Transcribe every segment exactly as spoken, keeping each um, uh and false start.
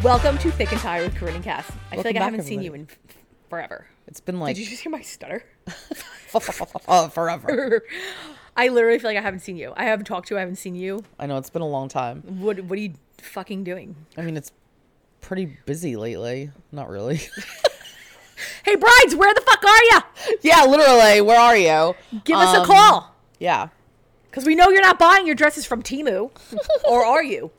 Welcome to Thick and Tired with Corinne and Cass. I Welcome feel like I back, haven't seen everybody. you in f- forever. It's been like Did you just hear my stutter? oh, forever. I literally feel like I haven't seen you. I haven't talked to you. I haven't seen you. I know it's been a long time. What What are you fucking doing? I mean, it's pretty busy lately. Not really. Hey, brides, where the fuck are you? Yeah, literally. Where are you? Give us a Um, call. Yeah. Because we know you're not buying your dresses from Temu. Or are you?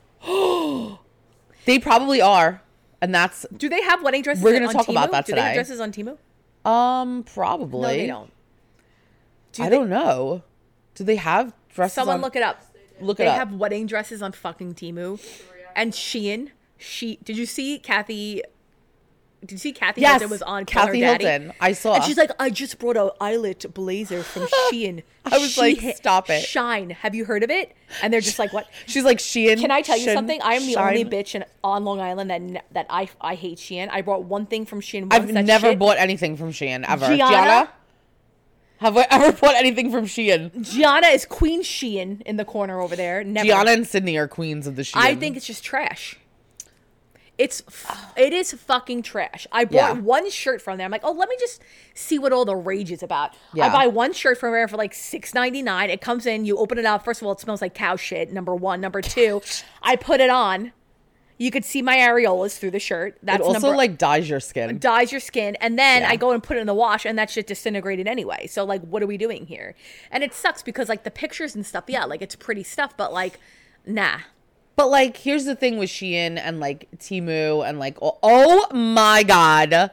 They probably are. And that's Do they have wedding dresses We're gonna on talk Temu? about that Do they have today. dresses on Temu? um probably. No, they don't. Do I they- don't know. Do they have dresses Someone on- look it up. Look They it up. have wedding dresses on fucking Temu. And Shein. She Did you see Kathy? Did you see Kathy Yes, Hilton was on Call Her Kathy Daddy? Hilton. I saw. And she's like, I just brought a eyelet blazer from Shein. I was like, She- stop it. Shine. Have you heard of it? And they're just like, what? She's like Shein. Can I tell you Shin- something? I am the only Shine. bitch in, on Long Island that n- that I I hate Shein. I bought one thing from Shein once. I've that never shit. bought anything from Shein ever. Gianna? Gianna? Have I ever bought anything from Shein? Gianna is Queen Shein in the corner over there. Never. Gianna and Sydney are queens of the Shein. I think it's just trash. It's f- it is fucking trash. I bought Yeah. one shirt from there. I'm like, oh, let me just see what all the rage is about. I Yeah. buy one shirt from there for like six ninety-nine. It comes in, you open it up. First of all, it smells like cow shit. Number one, number two, I put it on. You could see my areolas through the shirt. That's it also number, like dyes your skin. dyes your skin, and then Yeah. I go and put it in the wash, and that shit disintegrated anyway. So like, what are we doing here? And it sucks because like the pictures and stuff, yeah, like it's pretty stuff, but like, nah. But like, here's the thing with Shein and like Temu and like, oh, oh my god.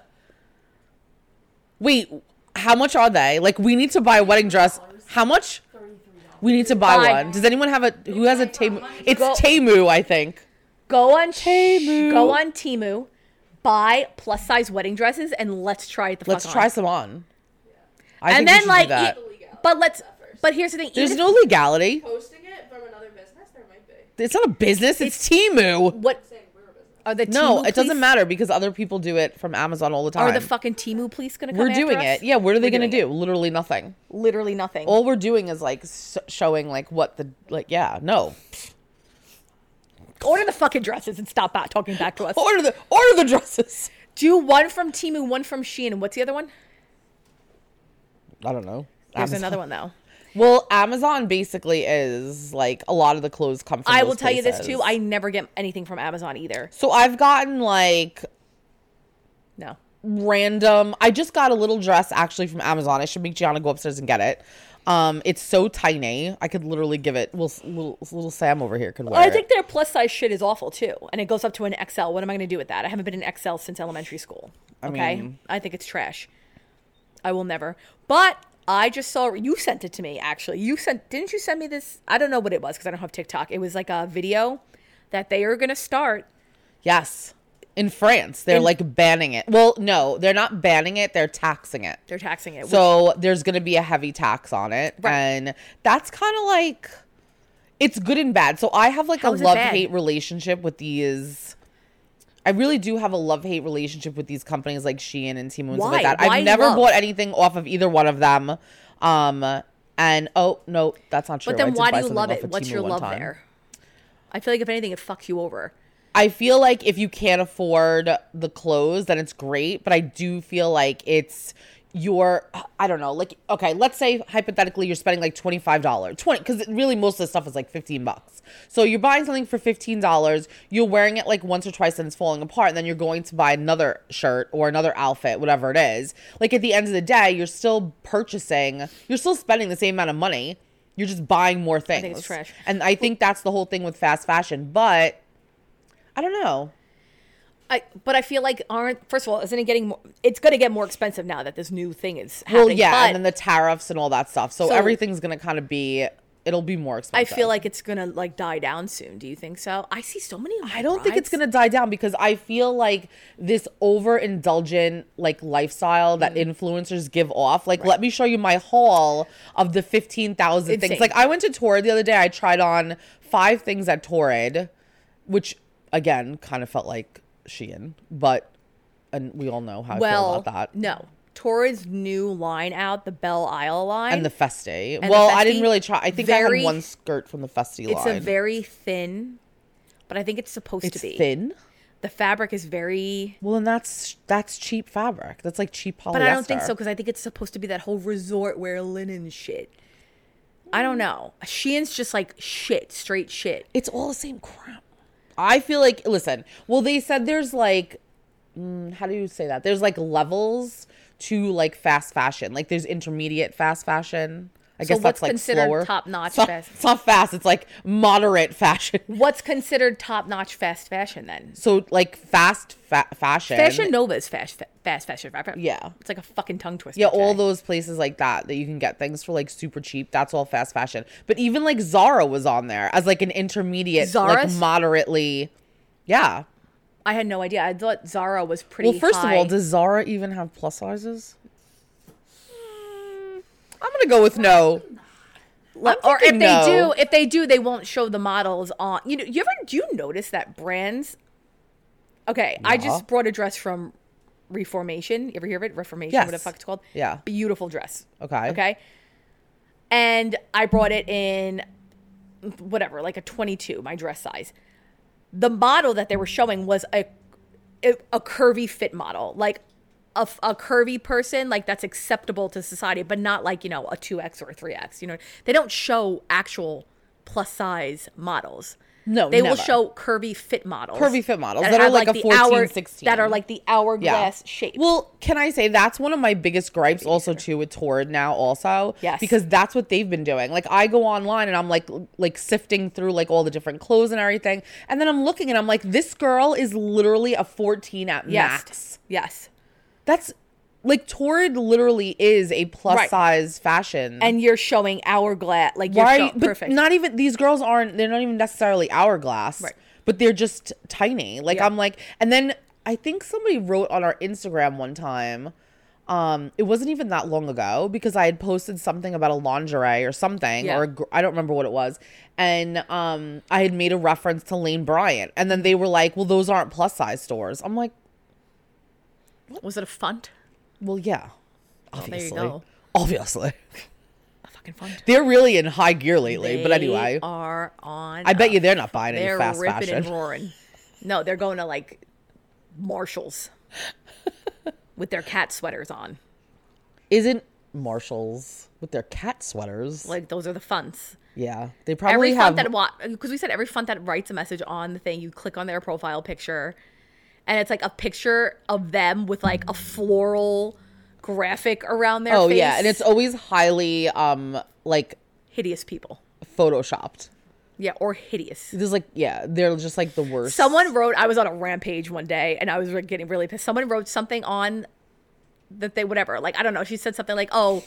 Wait, how much are they? Like, we need to buy a wedding dress. How much? We need to buy Buy. one. Does anyone have a who has a Temu? It's Go- Temu, I think. Go on Temu. Go on Temu, buy plus size wedding dresses, and let's try it the Let's fuck try on. some on. I And think we then should like, do that. e- but let's. But here's the thing. There's even no legality. Posting it from another business, there might be. It's not a business. It's, Temu. if- what Saying we're a business. are the No, Temu it doesn't police- matter because other people do it from Amazon all the time. Are the fucking Temu police gonna come? We're after doing us? it. Yeah, what are they We're going to doing do? Literally nothing. it. Literally nothing. All we're doing is like s- showing like what the like yeah, no. Order the fucking dresses and stop back talking back to us. Order the order the dresses. Do one from Temu, one from Shein, and what's the other one? I don't know. There's Amazon. another one though. Well, Amazon basically is like a lot of the clothes come from I those will tell you this places. too. I never get anything from Amazon either. So I've gotten like No. random I just got a little dress actually from Amazon. I should make Gianna go upstairs and get it. Um, it's so tiny. I could literally give it. Little little, little Sam over here could wear I it. think their plus size shit is awful too, and it goes up to an X L. What am I going to do with that? I haven't been an X L since elementary school. I Okay, mean- I think it's trash. I will never. But I just saw you sent it to me. Actually, you sent. Didn't you send me this? I don't know what it was because I don't have TikTok. It was like a video that they are going to start. Yes. In France, they're In- like banning it. Well, no, they're not banning it. They're taxing it. They're taxing it. So there's going to be a heavy tax on it. Right. And that's kind of like, it's good and bad. So I have like How a is it love-hate bad? relationship with these. I really do have a love-hate relationship with these companies like Shein and Temu and stuff Why? like that. Why I've never love? bought anything off of either one of them. Um, and, oh, no, that's not true. but I then did why buy do you something love off it? of What's Temu your one love time. there? I feel like if anything, it fucks you over. I feel like if you can't afford the clothes, then it's great. But I do feel like it's your, I don't know, like, okay, let's say hypothetically you're spending like twenty-five dollars, twenty, because really most of the stuff is like fifteen bucks. So you're buying something for fifteen dollars, you're wearing it like once or twice and it's falling apart. And then you're going to buy another shirt or another outfit, whatever it is. Like at the end of the day, you're still purchasing, you're still spending the same amount of money. You're just buying more things. think it's trash. And I think that's the whole thing with fast fashion. But I don't know. I, but I feel like aren't first of all, isn't it getting more? It's going to get more expensive now that this new thing is happening. Well, yeah, but and then the tariffs and all that stuff. So, So- everything's going to kind of be, it'll be more I expensive. feel like it's going to like die down soon. Do you think so? I see so many. I don't think it's going to die down because I feel like this overindulgent like lifestyle that Mm-hmm. influencers give off. Like, let me show you my haul of the fifteen thousand things. Insane. Like, I went to Torrid the other day. I tried on five things at Torrid, which again kind of felt like Shein, but and we all know how I feel well, about that. no. Torrid's new line out, the Belle Isle line. And the Festi. And Well, the I didn't Festi, really try. I think I very- had one skirt from the Festi line. it's a very thin, but I think it's supposed It's to be. thin. The fabric is very... Well, and that's that's cheap fabric. That's like cheap polyester. But I don't think so, because I think it's supposed to be that whole resort wear linen shit. I don't know. Shein's just like shit, straight shit. It's all the same crap. I feel like, listen, well, they said there's like, mm, how do you say that? There's like levels to like fast fashion. Like there's intermediate fast fashion. I So guess what's that's like considered slower. top-notch It's not, fast? it's not fast. It's like moderate fashion. What's considered top-notch fast fashion then? So like fast fa- fashion. Fashion Nova is fast, fa- fast fashion. Yeah. It's like a fucking tongue twister. Yeah, all Jay. those places like that that you can get things for like super cheap. That's all fast fashion. But even like Zara was on there as like an intermediate, like Zara's? moderately. Yeah. I had no idea. I thought Zara was pretty Well, first high. of all, does Zara even have plus sizes? I'm gonna go with no. Like, I'm or if thinking they no. do, if they do, they won't show the models on. You know, you ever do you notice that brands? Okay, I Yeah. just brought a dress from Reformation. You ever hear of it? Reformation, Yes. what the fuck it's called? Yeah. Beautiful dress. Okay. Okay. And I brought it in whatever, like a twenty-two, my dress size. The model that they were showing was a a, a curvy fit model, like a, f- a curvy person, like that's acceptable to society, but not like, you know, a two X or a three X. You know, they don't show actual plus size models. No, They will never. show curvy fit models. Curvy fit models that are have, like a the fourteen, hour- sixteen. That are like the hourglass Yeah. shape. Well, can I say that's one of my biggest gripes also too with Torrid now also. Yes. Because that's what they've been doing. Like I go online and I'm like like sifting through like all the different clothes and everything. And then I'm looking and I'm like, this girl is literally a fourteen at yes. max. Yes. That's like Torrid literally is a plus Right. size fashion. And you're showing hourglass, like you're right? showing, But perfect. not even these girls aren't they're not even necessarily hourglass. Right. But they're just tiny. Like Yeah. I'm like and then I think somebody wrote on our Instagram one time, um, it wasn't even that long ago because I had posted something about a lingerie or something, Yeah. or a gr- I don't remember what it was. And um, I had made a reference to Lane Bryant. And then they were like, well, those aren't plus size stores. I'm like, Was it a font? well, yeah. there you Obviously. go. Obviously. A fucking font. They're really in high gear lately. but They anyway, are on. I bet a- you they're not buying any They're fast ripping fashion. and roaring. No, they're going to like Marshalls with their cat sweaters on. Isn't Marshalls with their cat sweaters? Like those are the fonts. Yeah, they probably Every have. font that what because we said every font that writes a message on the thing, you click on their profile picture, and it's like a picture of them with like a floral graphic around their oh face. yeah, and it's always highly um like hideous people. photoshopped. Yeah, or hideous. There's like yeah, they're just like the worst. Someone wrote, I was on a rampage one day and I was like, getting really pissed. Someone wrote something on that they, whatever, like, I don't know. She said something like, oh,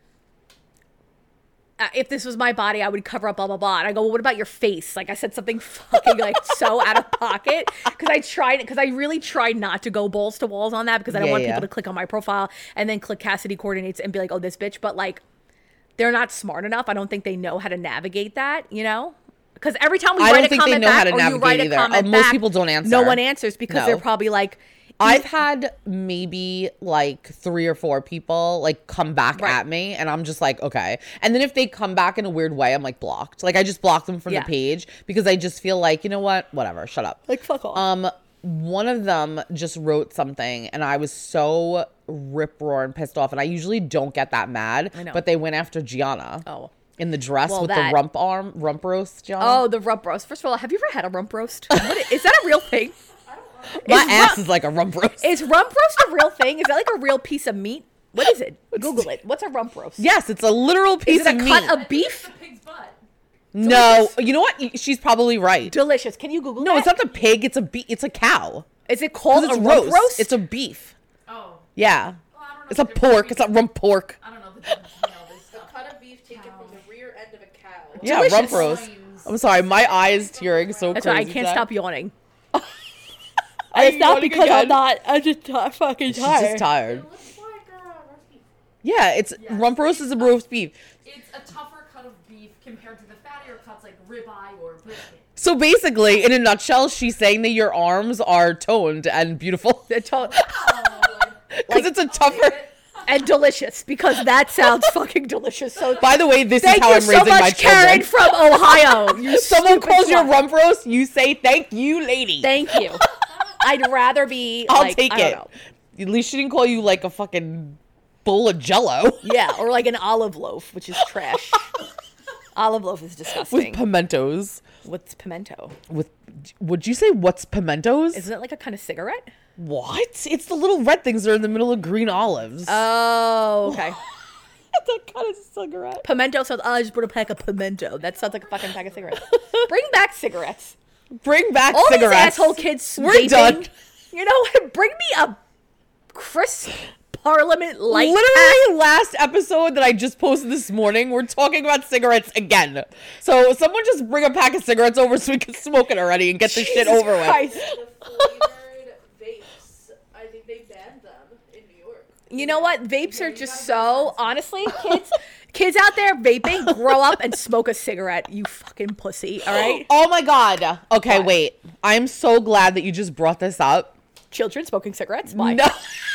uh, if this was my body, I would cover up blah, blah, blah. And I go, well, what about your face? Like I said something fucking like so out of pocket because I tried, because I really tried not to go balls to walls on that because I don't Yeah, want yeah. people to click on my profile and then click Cassidy Coordinates and be like, oh, this bitch. But like, they're not smart enough. I don't think they know how to navigate that, you know? Because every time we I write don't a think they comment know how back to or you navigate write a either. comment Uh, most back, people don't answer. No one answers because No. they're probably like, I've had maybe like three or four people like come back Right. at me and I'm just like, okay. And then if they come back in a weird way, I'm like blocked. Like I just block them from Yeah. the page because I just feel like, you know what? Whatever, shut up. like fuck off. Um, one of them just wrote something and I was so rip roaring pissed off. And I usually don't get that mad, I know. but they went after Gianna. Oh. In the dress Well, with that- the rump arm, rump roast, Gianna. Oh, the rump roast. First of all, have you ever had a rump roast? What i- is that a real thing? my is ass rump- is like a rump roast. Is rump roast a real thing? Is that like a real piece of meat? What is it? Google it. What's a rump roast? Yes, it's a literal piece Is it a of cut meat. of beef? The pig's butt. No, you know what? She's probably right. Delicious. Can you Google No, that? it's not the pig. It's a be- It's a cow. Is it called 'Cause a it's rump roast. roast? It's a beef. Oh. Yeah. Well, I don't know It's a the difference pork. It's between- not rump pork. I don't know the difference between all this The stuff. cut of beef taken from the rear end of a cow. Yeah, Delicious. rump roast. I'm sorry, my eyes tearing so That's crazy. why I can't today. stop yawning. Are It's you not yawning because I'm again? not. I'm just t- fucking She's tired. just tired. It looks like uh, roast beef. Yeah, it's rump roast is a roast beef. It's a tougher cut of beef compared to the fattier cuts like ribeye or brisket. So basically, in a nutshell, she's saying that your arms are toned and beautiful It's to- because it's a tougher. and delicious because that sounds fucking delicious. So By the way, this thank is how you I'm so raising my much, Karen children. from Ohio. You Someone stupid calls you a slut. rump roast, you say thank you, lady. Thank you. I'd rather be. I'll like, take I don't it. know. At least she didn't call you like a fucking bowl of Jello Yeah, or like an olive loaf, which is trash. Olive loaf is with disgusting. pimentos. What's pimento? With would you say what's pimentos? Isn't it like a kind of cigarette? What? It's the little red things that are in the middle of green olives. Oh, okay. that kind of cigarette. Pimento sounds. Oh, I just brought a pack of pimento. That sounds like a fucking pack of cigarettes. Bring back cigarettes. Bring back All cigarettes. these asshole kids. We're vaping. done. You know, bring me a crisp Parliament light. Literally last episode that I just posted this morning, we're talking about cigarettes again. So someone just bring a pack of cigarettes over so we can smoke it already and get this shit Jesus over Christ. with. The flavored vapes. I think they banned them in New York. You know what? Vapes are just so, honestly, kids kids out there vaping, grow up and smoke a cigarette, you fucking pussy, all right? Oh my god. Okay, What? wait. I'm so glad that you just brought this up. Children smoking cigarettes? Why? No.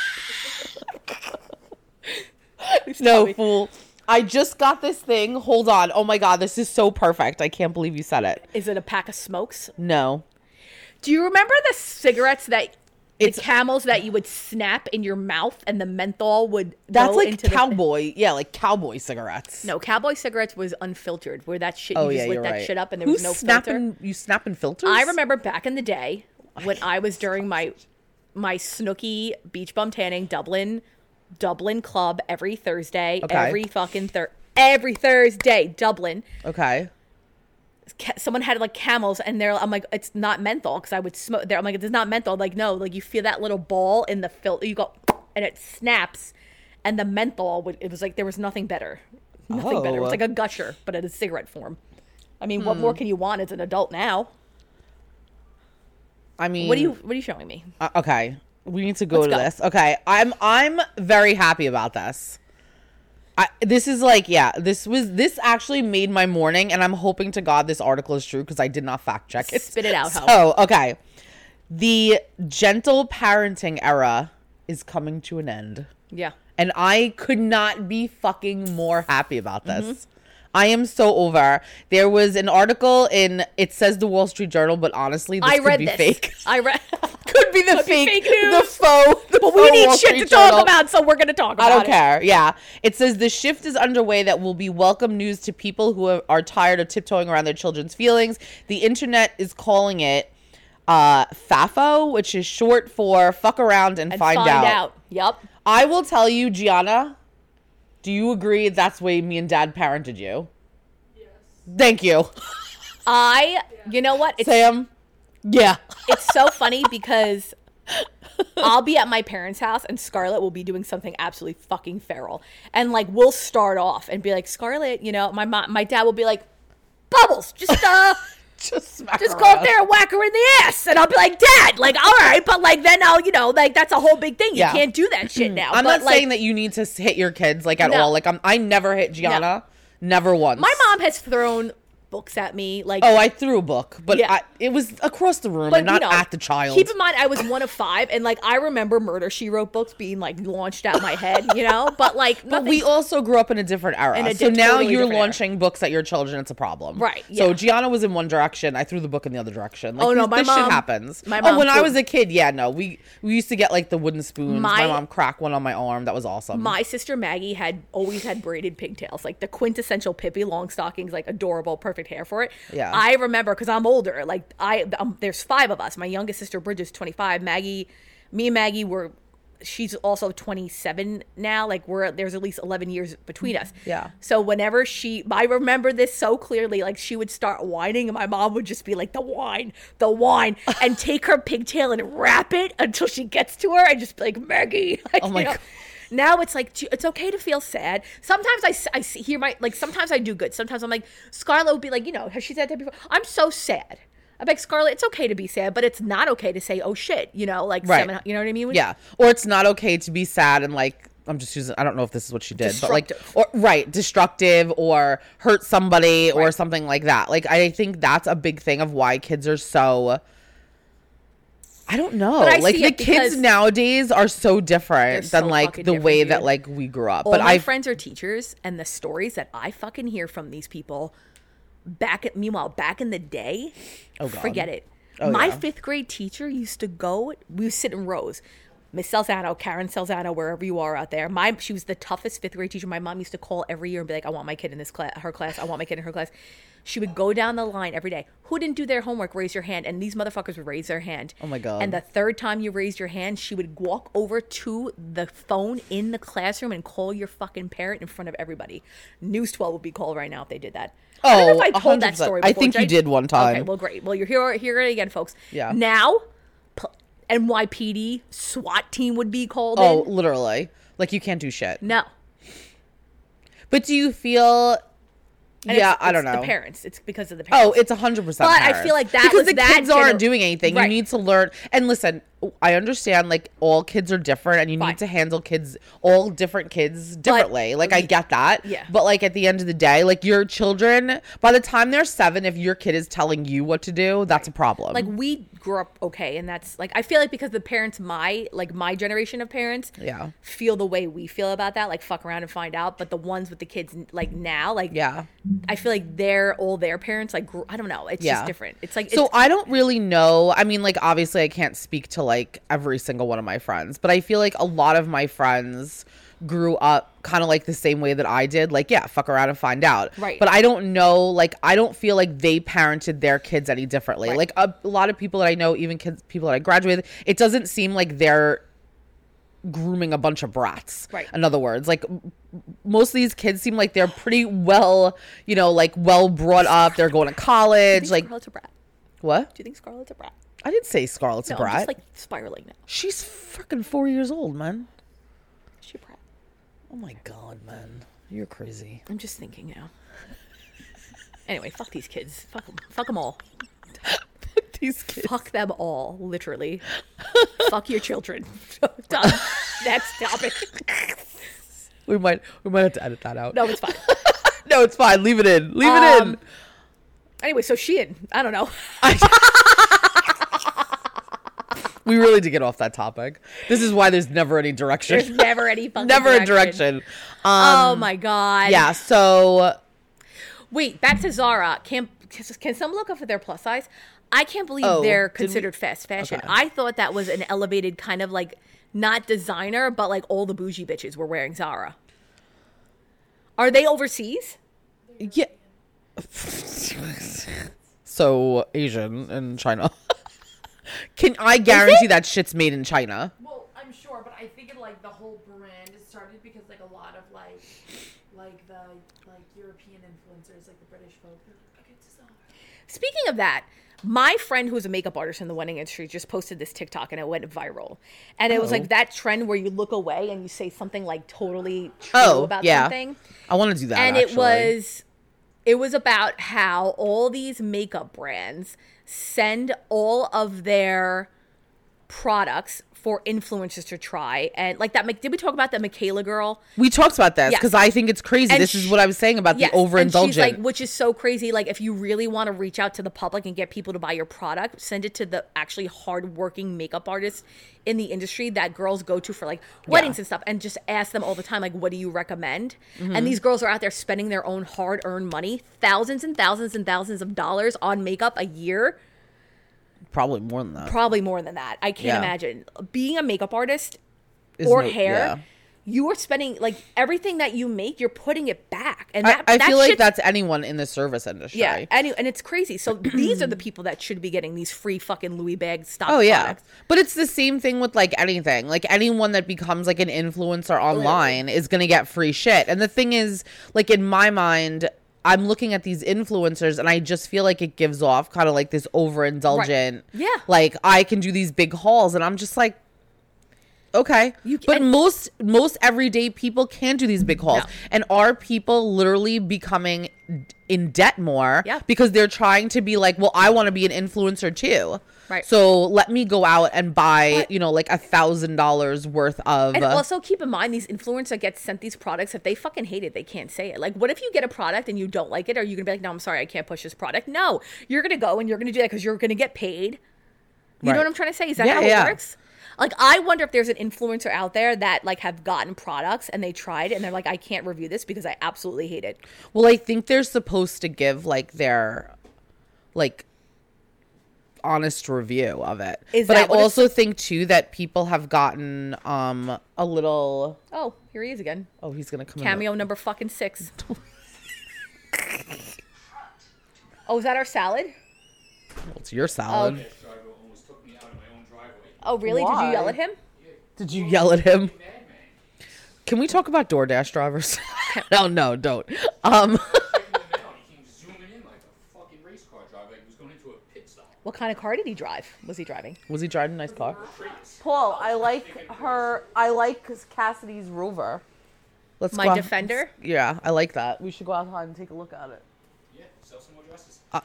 Tell No, me. fool. I just got this thing. Hold on. Oh my god, this is so perfect. I can't believe you said it. Is it a pack of smokes? No. Do you remember the cigarettes that, the It's- camels that you would snap in your mouth and the menthol would That's go like into the... cowboy. Yeah, like cowboy cigarettes. No, cowboy cigarettes was unfiltered, where that shit, Oh you yeah, just lit you're that right. shit up and there Who's was no snapping, filter. You snapping filters? I remember back in the day when I was during my my Snooki beach bum tanning Dublin Dublin club every Thursday, Okay. every fucking thir- every Thursday, Dublin. Okay. Ca- Someone had like camels, and they're I'm like, it's not menthol because I would smoke. There, I'm like, it's not menthol. Like, no, like you feel that little ball in the filter, you go, and it snaps, and the menthol would. It was like there was nothing better, nothing better. It was Oh. like a gusher, but in a cigarette form. I mean, what more can you want as an adult now? I mean, What are you What are you showing me? Uh, okay, we need to go Let's to go. this. Okay, I'm I'm very happy about this. I, this is like, yeah, this was this actually made my morning, and I'm hoping to God this article is true because I did not fact check it. Spit it out, ho. So, okay, the gentle parenting era is coming to an end, Yeah. and I could not be fucking more happy about this. Mm-hmm. I am so over. There was an article in, it says the Wall Street Journal, but honestly, this I could read be this. fake. I read. Could be the Could be fake, fake news. the faux. The But we faux need Wall shit Street to talk Journal. about, so we're gonna talk about I don't it. care. Yeah. It says the shift is underway that will be welcome news to people who are, are tired of tiptoeing around their children's feelings. The internet is calling it uh, FAFO, which is short for fuck around and, And find, find out. out. Yep. I will tell you, Gianna, do you agree that's the way me and dad parented you? Yes. Thank you. I. You know what? It's Sam? Yeah. it's so funny because I'll be at my parents' house and Scarlett will be doing something absolutely fucking feral. And like we'll start off and be like, Scarlett, you know, my mom, my dad will be like, Bubbles, just uh Just smack just her go up ass. there and whack her in the ass. And I'll be like, Dad, like, all right, but like then I'll, you know, like that's a whole big thing. You Yeah. can't do that shit now. I'm but, not like, saying that you need to s- hit your kids like at No. all. Like I'm, I never hit Gianna, never once. my mom has thrown books at me, like Oh, I threw a book, but Yeah. I, it was across the room But, and not you know, at the child. Keep in mind, I was one of five, and like I remember Murder She Wrote books being like launched at my head, you know. But like, but nothing- we also grew up in a different era, In a so di- now totally you're different era. launching books at your children. It's a problem, Right, So yeah. Gianna was in one direction. I threw the book in the other direction. Like, Oh, no, this, my this mom- shit happens. my oh, mom when I threw- was a kid, yeah, no, we we used to get like the wooden spoons. My, My- mom cracked one on my arm. That was awesome. my sister Maggie had always had braided pigtails, like the quintessential Pippi Longstockings, like adorable, perfect hair for it. Yeah. I remember because I'm older. Like I, um, there's five of us. My youngest sister Bridget's twenty-five. Maggie, me and Maggie were. She's also twenty-seven now. Like we're there's at least eleven years between us. Yeah. So whenever she, I remember this so clearly. Like she would start whining, and my mom would just be like, "The whine, the whine," and take her pigtail and wrap it until she gets to her, and just be like, "Maggie." Like, Oh my you know? God. Now it's like it's okay to feel sad. Sometimes I, s- I see- hear my like. Sometimes I do good. Sometimes I'm like Scarlett would be like, you know, has she said that before? I'm so sad. I'm like Scarlett. It's okay to be sad, but it's not okay to say, oh shit. You know, like Right. seven. You know what I mean? Yeah. Or it's not okay to be sad and like I'm just using I don't know if this is what she did, but like Destructive. or right, destructive or hurt somebody or Right. something like that. Like I think that's a big thing of why kids are so I don't know. But I Like see the it kids because nowadays are so different they're than so like fucking the way different, that dude. like we grew up. All but my I friends are teachers, and the stories that I fucking hear from these people back at meanwhile back in the day, Oh, God. forget it. Oh, My yeah. fifth grade teacher used to go, we would sit in rows. Miss Salzano, Karen Salzano, wherever you are out there. My She was the toughest fifth grade teacher. My mom used to call every year and be like, I want my kid in this class, her class. I want my kid in her class. She would go down the line every day. Who didn't do their homework? Raise your hand. And these motherfuckers would raise their hand. Oh, my God. And the third time you raised your hand, she would walk over to the phone in the classroom and call your fucking parent in front of everybody. News twelve would be called right now if they did that. I don't know Oh, if I told one hundred that percent. story I before, think you Jay. did one time. Okay, well, great. Well, you're here, here it again, folks. Yeah. Now, p- N Y P D SWAT team would be called Oh, in. literally. Like, you can't do shit. No. But do you feel... And yeah, it's- I don't it's know. the parents. It's because of the parents. Oh, it's one hundred percent But I parents. feel like that because was the that kids aren't gener- doing anything. Right. You need to learn. And listen, I understand, like, all kids are different, and you Fine. need to handle kids, all different kids differently. like, I get that. Yeah. But, like, at the end of the day, like, your children, by the time they're seven, if your kid is telling you what to do, that's a problem. like we grew up okay, and that's like I feel like because the parents my like my generation of parents Yeah. feel the way we feel about that, like fuck around and find out. But the ones with the kids like now, like yeah. I feel like they're all their parents like grew, I don't know, it's Yeah. just different. It's like So it's, I don't really know. I mean, like, obviously I can't speak to like every single one of my friends, but I feel like a lot of my friends grew up kind of like the same way that I did. Like, yeah, fuck around and find out. Right. But I don't know, like, I don't feel like they parented their kids any differently. Right. Like a, a lot of people that I know, even kids, people that I graduated, it doesn't seem like they're grooming a bunch of brats. Right. In other words, like m- most of these kids seem like they're pretty well, you know, like well brought up. They're going to do you college. think Like, Scarlett's a brat? what? Do you think Scarlett's a brat? I didn't say Scarlett's No, a brat. I'm just like spiraling now. She's fucking four years old, man. Is she a brat? Oh my god, man. You're crazy. I'm just thinking now. Anyway, fuck these kids. Fuck them. Fuck them all. These kids. Fuck them all, literally. Fuck your children. Done. Next topic. We might we might have to edit that out. No, it's fine. No, it's fine. Leave it in. Leave it Um, in. Anyway, so Shein. I don't know. We really did get off that topic. This is why there's never any direction. There's never any fucking never a direction. direction. Um, Oh my god. yeah, so Wait, back to Zara. Can can someone look up for their plus size? I can't believe Oh, they're did we- considered fast fashion. Okay. I thought that was an elevated kind of like not designer, but like all the bougie bitches were wearing Zara. Are they overseas? yeah. So Asian in China. Can I guarantee that shit's made in China? Well, I'm sure, but I think it, like the whole brand is started because like a lot of like like the like European influencers, like the British folk, they're like, okay, it's Zara. Speaking of that, my friend who's a makeup artist in the wedding industry just posted this TikTok and it went viral. And it was Oh. like that trend where you look away and you say something like totally true Oh, about yeah. something. I want to do that. And it actually. was it was about how all these makeup brands send all of their products for influencers to try. And like that, did we talk about that Michaela girl? We talked about this Yes. because I think it's crazy. And this is sh- what I was saying about Yes, the and overindulgent. she's like, which is so crazy. Like, if you really want to reach out to the public and get people to buy your product, send it to the actually hardworking makeup artists in the industry that girls go to for like weddings and stuff, and just ask them all the time, like, what do you recommend? Mm-hmm. And these girls are out there spending their own hard-earned money, thousands and thousands and thousands of dollars on makeup a year. Probably more than that. Probably more than that. I can't Yeah. imagine being a makeup artist Is or no- hair. yeah. You are spending like everything that you make, you're putting it back, and I, that, I that feel like shit's- that's anyone in the service industry. yeah, and, and it's crazy. So these are the people that should be getting these free fucking Louis bag stock Oh yeah, products. but it's the same thing with like anything. Like anyone that becomes like an influencer online is gonna get free shit. And the thing is, like in my mind, I'm looking at these influencers and I just feel like it gives off kind of like this overindulgent. Right. Yeah. Like I can do these big hauls, and I'm just like, okay. You but can- most most everyday people can't do these big hauls, No. and are people literally becoming in debt more Yeah. because they're trying to be like, well, I want to be an influencer too. Right. So let me go out and buy, But- you know, like a thousand dollars worth of. And uh, also keep in mind, these influencers that get sent these products, if they fucking hate it, they can't say it. Like, what if you get a product and you don't like it? Are you gonna be like, no, I'm sorry, I can't push this product? No, you're gonna go and you're gonna do that because you're gonna get paid. You know Right. what I'm trying to say? Is that Yeah, how yeah. it works? Like, I wonder if there's an influencer out there that like have gotten products and they tried it and they're like, I can't review this because I absolutely hate it. well, I think they're supposed to give like their, like, honest review of it. Is but that I what it's- also think too that people have gotten um a little. Oh, here he is again. Oh, he's gonna come. Cameo number fucking six. Oh, is that our salad? In the, it's your salad. Oh. Dash driver almost took me out of my own driveway. Oh, really? Did Why? you yell at him? Did you yell at him? Madman. Can we talk about DoorDash drivers? no, no, don't. Um. Checking him out, he came zooming in like a fucking race car driver. Like he was going into a pit stop. What kind of car did he drive? Was he driving? Was he driving a nice car? Prius. Paul, I like her. I like Cassidy's Rover. Let's My go out- Defender? Yeah, I like that. We should go outside and take a look at it. Yeah, sell some more dresses. Uh,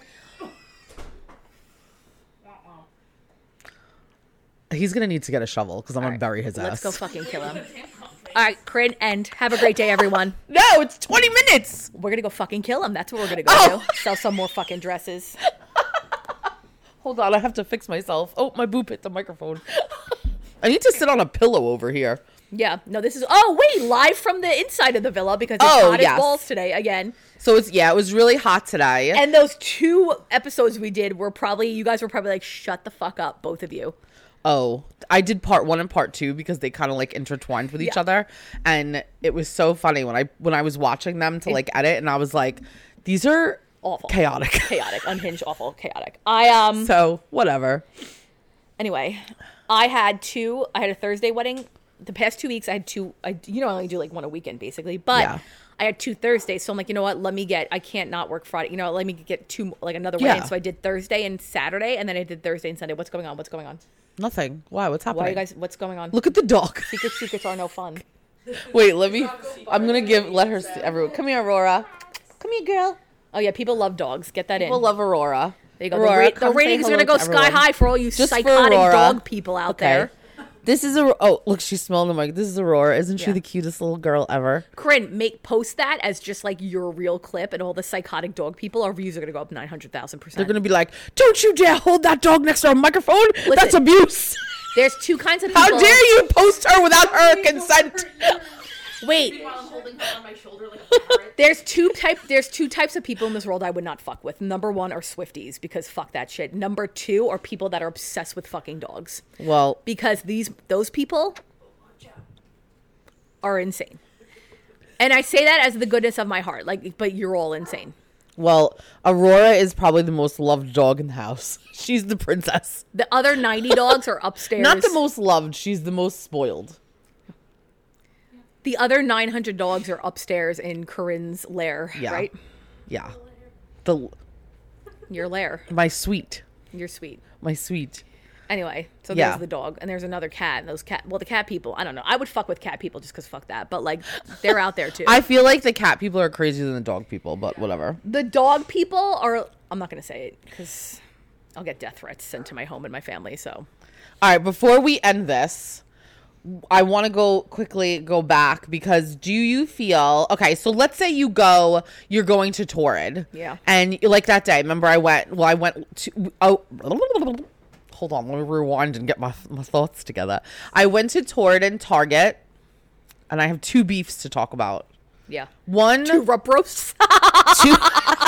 He's gonna need to get a shovel because I'm gonna Alright, bury his Let's ass. go fucking kill him. All right, Corinne, end. Have a great day, everyone. No, it's twenty minutes. We're gonna go fucking kill him. That's what we're gonna go Oh. do. Sell some more fucking dresses. Hold on, I have to fix myself. Oh, my boob hit the microphone. I need to sit on a pillow over here. Yeah. No, this is. Oh wait, live from the inside of the villa because it's Oh, hot yes. as balls today again. So it's yeah, it was really hot today. And those two episodes we did were probably you guys were probably like, shut the fuck up, both of you. Oh, I did part one and part two because they kind of like intertwined with each Yeah. other, and it was so funny when I when I was watching them to like edit, and I was like, these are Awful. chaotic. Chaotic, unhinged, awful, chaotic. I um. So whatever. Anyway, I had two. I had a Thursday wedding. The past two weeks, I had two. I you know I only do like one a weekend basically, but Yeah. I had two Thursdays. So I'm like, you know what? Let me get. I can't not work Friday. You know, let me get two like another Yeah. wedding. So I did Thursday and Saturday, and then I did Thursday and Sunday. What's going on? What's going on? Nothing. Why? What's happening? Why are you guys? What's going on? Look at the dog. Secret secrets are no fun. Wait, let me. I'm gonna give. Let her see everyone. Come here, Aurora. Come here, girl. Oh yeah, people love dogs. Get that in. People love Aurora. There you go. Aurora, the, ra- the come say ratings are hello gonna go to sky everyone. high for all you Just for psychotic Aurora. dog people out Okay. there. This is a. Oh, look, she's smelling the mic. This is Aurora. Isn't she Yeah. the cutest little girl ever? Corinne, make post that as just like your real clip, and all the psychotic dog people. Our views are gonna go up nine hundred thousand percent. They're gonna be like, "Don't you dare hold that dog next to a microphone. That's abuse. There's two kinds of people. How dare you post her without her consent?" Wait, Meanwhile, I'm holding her on my shoulder like a parrot. there's two type. There's two types of people in this world I would not fuck with. Number one are Swifties because fuck that shit. Number two are people that are obsessed with fucking dogs Well, because these those people are insane. And I say that as the goodness of my heart. Like, but you're all insane. well, Aurora is probably the most loved dog in the house. She's the princess. The other ninety dogs are upstairs. Not the most loved. She's the most spoiled. The other nine hundred dogs are upstairs in Corinne's lair, Yeah. right? Yeah. The Your lair. my sweet, You're sweet. my sweet. Anyway, so Yeah. there's the dog, and there's another cat, and those cat. Well, the cat people, I don't know. I would fuck with cat people just because fuck that, but like they're out there too. I feel like the cat people are crazier than the dog people, but whatever. the dog people are. I'm not gonna say it because I'll get death threats sent to my home and my family. So All right, before we end this, I want to go quickly go back because do you feel okay? So let's say you go, you're going to Torrid, Yeah. and like that day. Remember, I went. Well, I went to. Oh, hold on. Let me rewind and get my my thoughts together. I went to Torrid and Target, and I have two beefs to talk about. yeah, One, two rump roasts. two,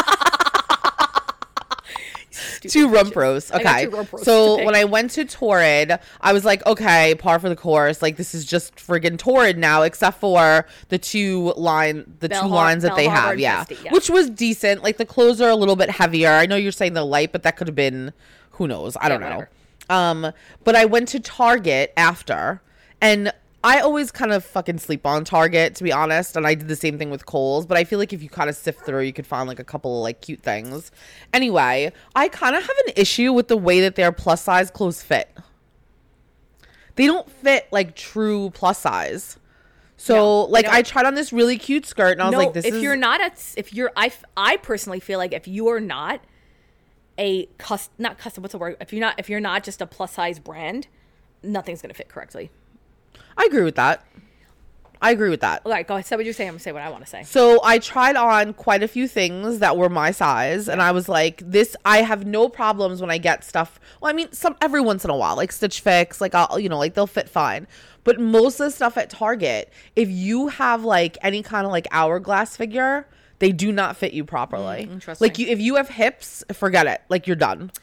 Stupid two rump bitches. roasts. I got Okay. two rump roasts to So pick. when I went to Torrid, I was like, okay, par for the course. Like this is just friggin' Torrid now, except for the two line, the Bell two Har- lines that Bell they Harbor have. and Yeah. Christie, yeah. Which was decent. Like the clothes are a little bit heavier. I know you're saying the light, but that could have been, who knows? I don't know. whatever. Um, but I went to Target after, and I always kind of fucking sleep on Target, to be honest, and I did the same thing with Kohl's, but I feel like if you kind of sift through, you could find like a couple of like cute things. Anyway, I kind of have an issue with the way that their plus size clothes fit. They don't fit like true plus size. So No, they like don't. I tried on this really cute skirt, and I was no, like, this if is you're not at, if you're, I, f- I personally feel like if you are not a custom, not custom, what's the word? If you're not, if you're not just a plus size brand, nothing's gonna fit correctly. I agree with that. I agree with that. All right, go ahead. Say what you're saying. I'm gonna say what I want to say. So I tried on quite a few things that were my size, and I was like, "This, I have no problems when I get stuff." Well, I mean, some every once in a while, like Stitch Fix, like I'll, you know, like they'll fit fine. But most of the stuff at Target, if you have like any kind of like hourglass figure, they do not fit you properly. Mm, interesting. Like you, if you have hips, forget it. Like you're done.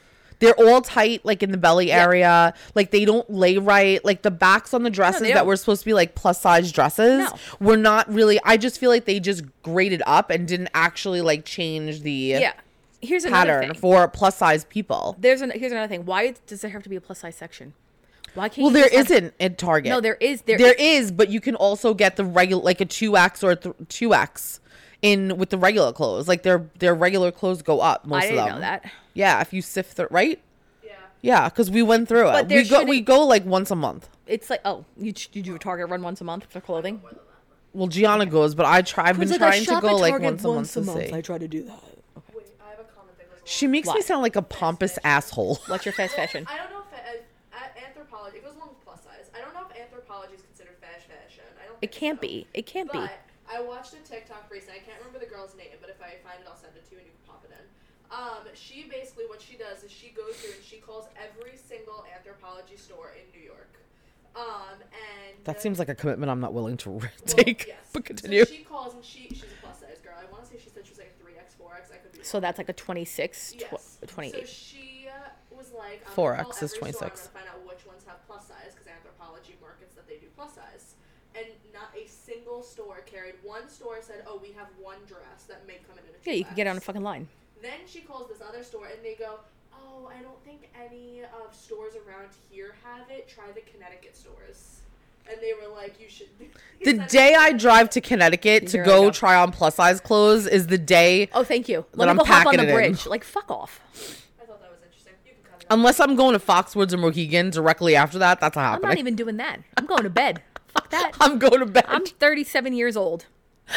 They're all tight, like in the belly Yeah. area. Like they don't lay right. Like the backs on the dresses they that don't. were supposed to be like plus size dresses No. were not really. I just feel like they just graded up and didn't actually like change the Yeah. Here's another pattern thing. for plus size people. There's an, here's another thing. Why does there have to be a plus size section? Why can't Well, you there just have- isn't at Target. No, there is. There, There is, but you can also get the regular, like a two X or a th- two X in with the regular clothes. Like their their regular clothes go up. Most I didn't of them. know that. Yeah, if you sift through, right? Yeah. Yeah, because we went through But it. there We go we shouldn't- go like once a month. It's like, oh, you you do a Target run once a month for clothing? Well, Gianna goes, but I try. I've been It's like, I trying to shop go at like Target once a month to see. I try to do that. Wait, I have a comment that goes along. She makes me Why? sound like a pompous asshole. What's your fast fashion? I don't know if a- a- anthropology. It goes along with plus size. I don't know if anthropology is considered fast fashion. I don't. It think can't so. be. It can't be. But I watched a TikTok recently. I can't remember the girl's name, but if I find it, I'll send it to you and you can pop it in. Um, she basically what she does is she goes through and she calls every single anthropology store in New York. Um, and That seems like a commitment I'm not willing to well, take. yes. But continue. So she calls and she she's a plus size girl. I want to say she said she was like a three X, four X. I could be So that's like a twenty-six, Yes. tw- twenty-eight. So she uh, was like, I'm four gonna X call is every store, twenty-six. I'm gonna find out which ones have plus size because anthropology markets that they do plus size, and not a single store carried. One store said, "Oh, we have one dress that may come in a two X." Yeah, you can get on a fucking line. Then she calls this other store and they go, "Oh, I don't think any of stores around here have it. Try the Connecticut stores." And they were like, "You should." The day I drive to Connecticut to Here I go go. try on plus size clothes is the day, Oh, thank you. But Let me I'm go hop on packing the it in. bridge. Like, fuck off. I thought that was interesting. You can cut it. unless I'm going to Foxwoods or Mohegan directly after that. That's not I'm happening. not even doing that. I'm going to bed. Fuck that. I'm going to bed. I'm thirty-seven years old.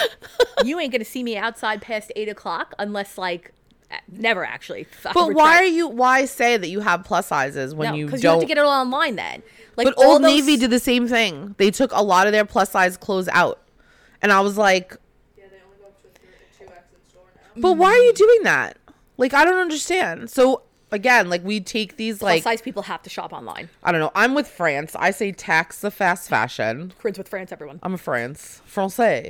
You ain't gonna see me outside past eight o'clock unless like never actually. I but retract. why are you? Why say that you have plus sizes when No, you because don't? you have to get it all online then. Like but all Old those- Navy did the same thing. They took a lot of their plus size clothes out, and I was like, Yeah, they only go up to a two X in store now. "But why are you doing that? Like, I don't understand." So again, like we take these plus like size people have to shop online. I don't know. I'm with France. I say tax the fast fashion. Prince with France, everyone. I'm a France, Francais.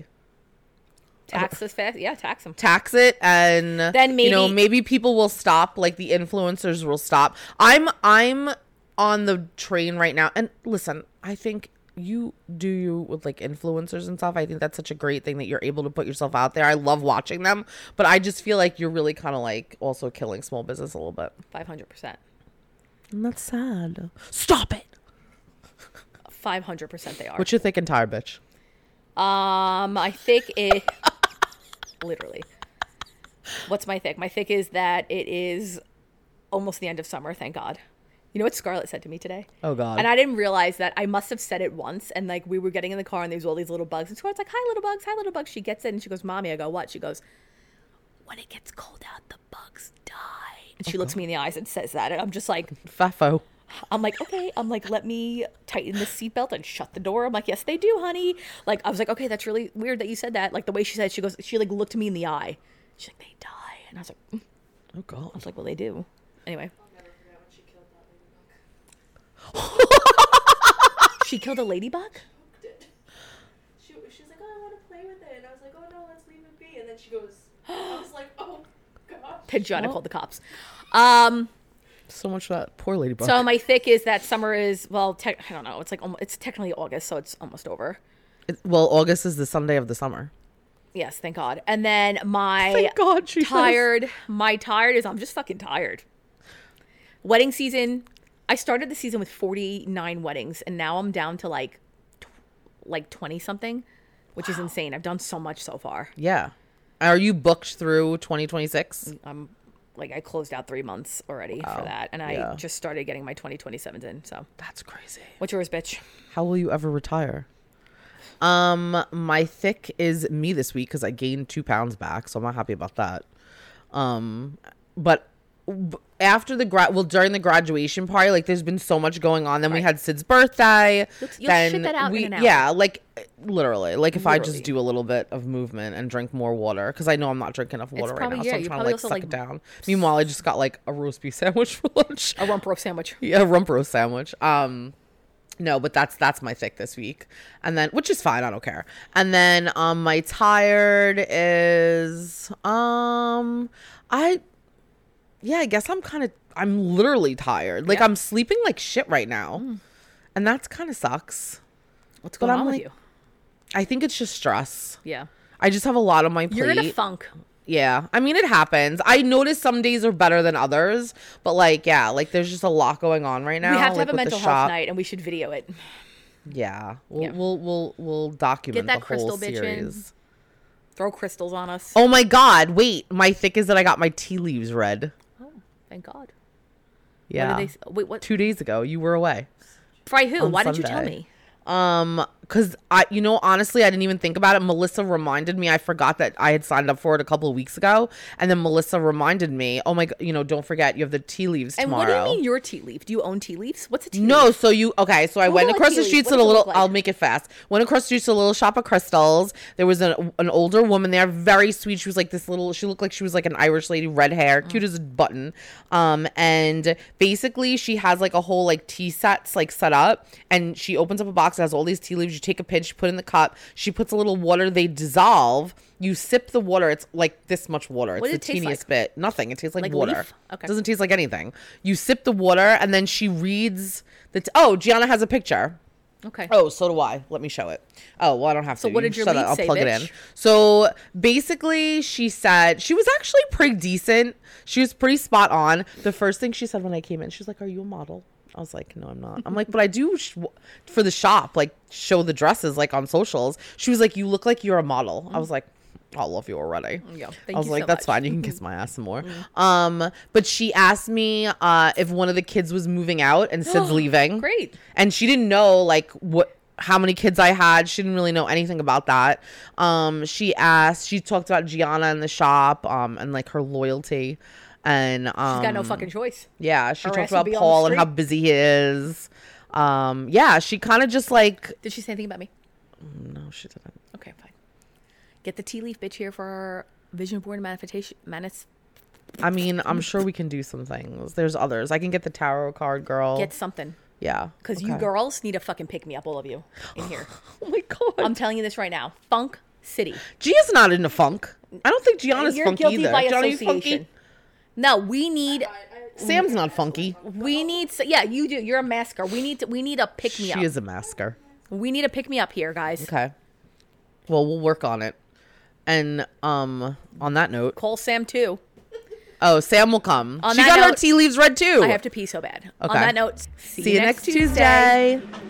Tax this fast. Yeah, tax them. Tax it, and Then you know maybe- maybe people will stop. Like the influencers will stop. I'm I'm on the train right now, and listen, I think you do you with like influencers and stuff. I think that's such a great thing that you're able to put yourself out there. I love watching them, but I just feel like you're really kind of like also killing small business a little bit. Five hundred percent. And that's sad. Stop it. Five hundred percent they are. What you thinking, tire bitch? Um, I think it. Literally. What's my thick? My thick is that it is almost the end of summer. Thank God. You know what Scarlett said to me today? Oh God. And I didn't realize that I must have said it once. And like we were getting in the car and there was all these little bugs. And Scarlett's like, "Hi, little bugs. Hi, little bugs." She gets in and she goes, "Mommy." I go, "What?" She goes, "When it gets cold out, the bugs die." And she looks me in the eyes and says that. And I'm just like, Fafo. I'm like, okay. I'm like, let me tighten the seatbelt and shut the door. I'm like, yes, they do, honey. Like, I was like, okay, that's really weird that you said that. Like the way she said, it, she goes, she like looked me in the eye. She's like, they die, and I was like, mm. Oh God. I was like, well, they do. Anyway, I'll never forget when she killed that ladybug. she killed a ladybug. Did. She, she was like, "Oh, I want to play with it," and I was like, "Oh no, let's leave it be." And then she goes, I was like, "Oh gosh." Then Joanna called the cops. Um. So much for that poor ladybug. So my thick is that summer is well, tech I don't know. It's like almost, it's technically August, so it's almost over. It- well, August is the Sunday of the summer. Yes, thank God. And then my Thank God, she says. tired. My tired is I'm just fucking tired. Wedding season. I started the season with forty-nine weddings, and now I'm down to like, tw- like twenty something, which is insane. I've done so much so far. Yeah. Are you booked through twenty twenty-six? I'm like I closed out three months already Wow. for that, and I Yeah. just started getting my twenty twenty-sevens in. So, That's crazy. what's yours, bitch? How will you ever retire? Um, my thick is me this week because I gained two pounds back, so I'm not happy about that. Um, but b- after the grad, well, during the graduation party, like there's been so much going on. Then we Right. had Sid's birthday. You'll- you'll then shit that out in we, an hour. yeah, like literally, like if I Literally. just do a little bit of movement and drink more water, because I know I'm not drinking enough water right probably- now, yeah, so I'm you're trying to probably like also, suck like, it down. Meanwhile, I just got like a roast beef sandwich for lunch. A rump roast sandwich. Yeah, rump roast sandwich. Um, no, but that's that's my thick this week, and then which is fine. I don't care. And then um, my tired is um, I yeah, I guess I'm kind of, I'm literally tired. Like, Yeah. I'm sleeping like shit right now. Mm. And that's kind of sucks. What's But going I'm on with like- you? I think it's just stress. Yeah. I just have a lot on my plate. You're in a funk. Yeah. I mean, it happens. I notice some days are better than others. But, like, yeah, like, there's just a lot going on right now. we have to like, have a with the mental health shop. night, and we should video it. Yeah. We'll, Yeah. we'll, we'll, we'll document Get that the crystal whole bitch in. series. Throw crystals on us. Oh, my God. Wait. My thick is that I got my tea leaves read. Oh, thank God. Yeah. What did they, s- wait, what? Two days ago. You were away. By who? on Why didn't you tell Sunday. me? Um, cause I, you know, honestly, I didn't even think about it. Melissa reminded me. I forgot that I had signed up for it a couple of weeks ago, and then Melissa reminded me. Oh my, g- you know, don't forget you have the tea leaves And tomorrow. what do you mean your tea leaf? Do you own tea leaves? What's a tea No, leaf? so you okay? So I went Google a across tea the leaf. streets What to a does it little. look like? I'll make it fast. Went across the streets to a little shop of crystals. There was an an older woman there, very sweet. She was like this little. She looked like she was like an Irish lady, red hair, Mm. cute as a button. Um, and basically she has like a whole like tea sets like set up, and she opens up a box that has all these tea leaves. You take a pinch, you put it in the cup. She puts a little water. They dissolve. You sip the water. It's like this much water. It's What the does it taste teeniest like? bit. Nothing. It tastes like, Like water. leaf? Okay. Doesn't taste like anything. You sip the water, and then she reads the. T- oh, Gianna has a picture. Okay. Oh, so do I. Let me show it. Oh, well, I don't have So to. what You did your shut lead it. I'll say, plug it bitch? in. So basically, she said she was actually pretty decent. She was pretty spot on. The first thing she said when I came in, she was like, "Are you a model?" I was like, "No, I'm not." I'm like, "But I do sh- for the shop, like show the dresses like on socials." She was like, "You look like you're a model." I was like, "I love you already." Yeah, I thank was you like, so "That's much. fine. You can kiss my ass some more." Um, but she asked me uh, if one of the kids was moving out and Sid's leaving. Great. And she didn't know like what how many kids I had. She didn't really know anything about that. Um, she asked. She talked about Gianna in the shop. Um, and like her loyalty. And um, She's got no fucking choice. yeah, she Her talked ass would about be on the Paul and how street. busy he is. Um, yeah, she kind of just like Did she say anything about me? no, she didn't. Okay, fine. Get the tea leaf bitch here for our vision board manifestation. Manis- I mean, I'm sure we can do some things. There's others. I can get the tarot card girl. Get something. yeah, Because you okay. girls need to fucking pick me up, all of you, in here. Oh my god, I'm telling you this right now. Funk City. Gia's not into funk. I don't think Gianna's You're funky guilty either. by Gianna, you association. funky? No, we need... I, I, Sam's not funky. We need... s- Yeah, you do. You're a masker. We need to... We need a pick me She up. is a masker. We need a pick me up here, guys. Okay. Well, we'll work on it. And um, on that note, Call Sam too. oh, Sam will come. On she that got her note- tea leaves read too. I have to pee so bad. On Okay. that note, see, See you next Tuesday.